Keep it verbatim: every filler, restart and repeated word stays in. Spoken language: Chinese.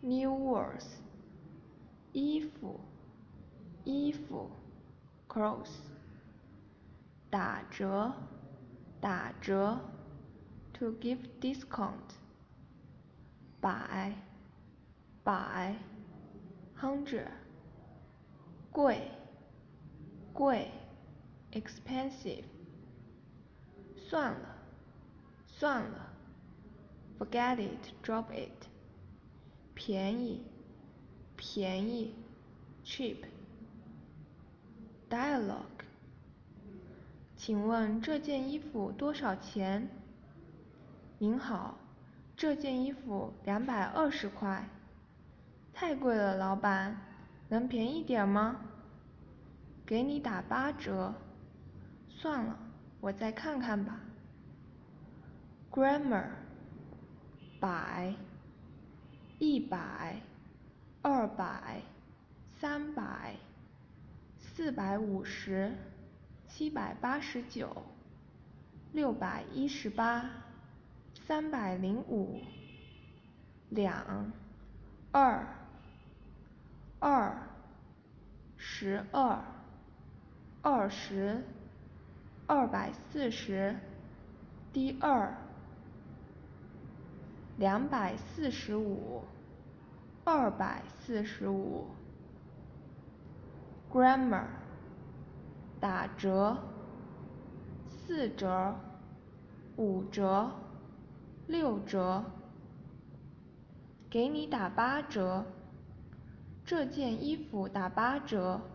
New words. 衣服，衣服 clothes. 打折，打折 to give discount. 百，百 hundred. 贵，贵 expensive. 算了，算了 forget it, drop it. 便宜，便宜 cheap. Dialogue. 请问这件衣服多少钱？您好，这件衣服两百二十块。太贵了，老板，能便宜点吗？给你打八折。算了，我再看看吧。Grammar. 百，一百，二百，三百，四百五十，七百八十九，六百一十八，三百零五。两，二，二，十二，二十，二百四十，第二。两百四十五，二百四十五。Grammar. 打折，四折，五折，六折。给你打八折，这件衣服打八折。